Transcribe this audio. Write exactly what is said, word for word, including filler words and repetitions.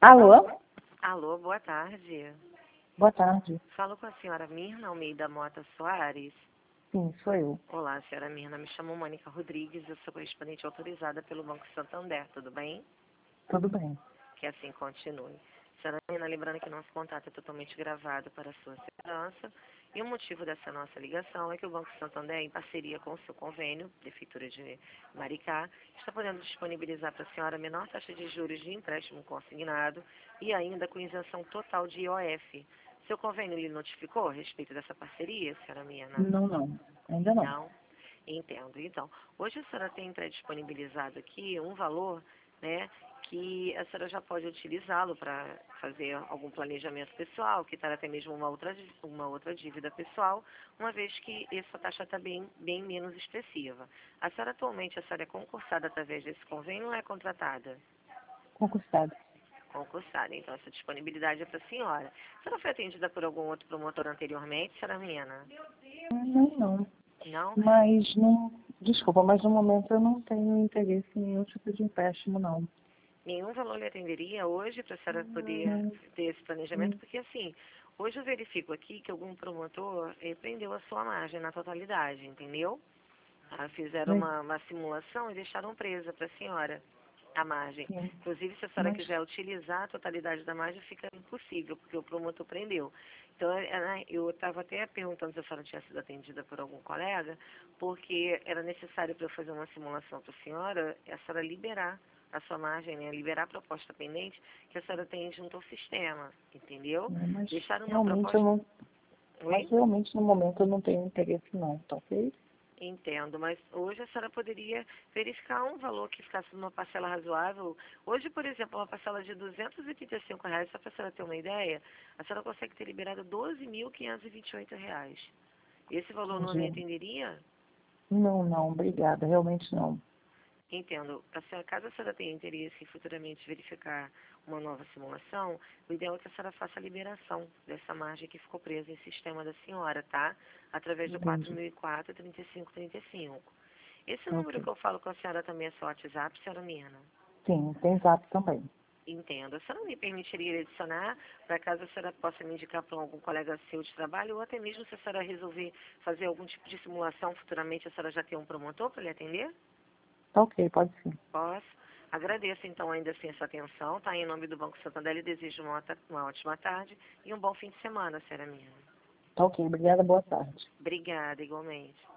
Alô? Alô, boa tarde. Boa tarde. Falo com a senhora Mirna Almeida Mota Soares. Sim, sou eu. Olá, senhora Mirna. Me chamo Mônica Rodrigues. Eu sou correspondente autorizada pelo Banco Santander. Tudo bem? Tudo bem. Que assim continue. Senhora Mirna, lembrando que nosso contato é totalmente gravado para a sua segurança. E o motivo dessa nossa ligação é que o Banco Santander, em parceria com o seu convênio, Prefeitura de Maricá, está podendo disponibilizar para a senhora a menor taxa de juros de empréstimo consignado e ainda com isenção total de I O F. Seu convênio lhe notificou a respeito dessa parceria, senhora Mirna? Não, não. Ainda não. Não? Entendo. Então, hoje a senhora tem pré-disponibilizado aqui um valor, né, que a senhora já pode utilizá-lo para fazer algum planejamento pessoal, quitar até mesmo uma outra, uma outra dívida pessoal, uma vez que essa taxa está bem, bem menos expressiva. A senhora atualmente, a senhora é concursada através desse convênio ou é contratada? Concursado. Concursada. Então, essa disponibilidade é para a senhora. A senhora foi atendida por algum outro promotor anteriormente, senhora Mina? Não, não. Não? Mas não. Desculpa, mas no momento eu não tenho interesse em nenhum tipo de empréstimo, não. Nenhum valor lhe atenderia hoje para a senhora poder Hum, ter esse planejamento? hum, Porque, assim, hoje eu verifico aqui que algum promotor eh, prendeu a sua margem na totalidade, entendeu? Ah, fizeram mas, uma, uma simulação e deixaram presa para a senhora a margem. sim, Inclusive, se a senhora mas quiser utilizar a totalidade da margem, fica impossível, porque o promotor prendeu. Então, era- eu estava até perguntando se a senhora tinha sido atendida por algum colega, porque era necessário para eu fazer uma simulação para a senhora, a senhora liberar a sua margem, né? Liberar a proposta pendente que a senhora tem junto ao sistema, entendeu? mas Deixar uma realmente eu proposta... não. Mas Oi? realmente no momento eu não tenho interesse, não, tá ok? Entendo, mas hoje a senhora poderia verificar um valor que ficasse numa parcela razoável. Hoje, por exemplo, uma parcela de duzentos e oitenta e cinco reais, só para a senhora ter uma ideia, a senhora consegue ter liberado doze mil quinhentos e vinte e oito reais. Esse valor não lhe Entendi. atenderia? Não, não, obrigada, realmente não. Entendo. A senhora, caso a senhora tenha interesse em futuramente verificar uma nova simulação, o ideal é que a senhora faça a liberação dessa margem que ficou presa em sistema da senhora, tá? Através do quatro Entendi. mil e quatro, trinta e cinco trinta e cinco. Esse Tá número ok. que eu falo com a senhora também é seu WhatsApp, senhora Mirna? Sim, tem zap também. Entendo. A senhora me permitiria adicionar, para caso a senhora possa me indicar para algum colega seu de trabalho, ou até mesmo se a senhora resolver fazer algum tipo de simulação futuramente, a senhora já tem um promotor para lhe atender? Tá ok, pode sim. Posso. Agradeço, então, ainda assim, a sua atenção, tá? Em nome do Banco Santander, e desejo uma, ótima- uma ótima tarde e um bom fim de semana, senhora minha. Tá ok, obrigada, boa tarde. Obrigada, igualmente.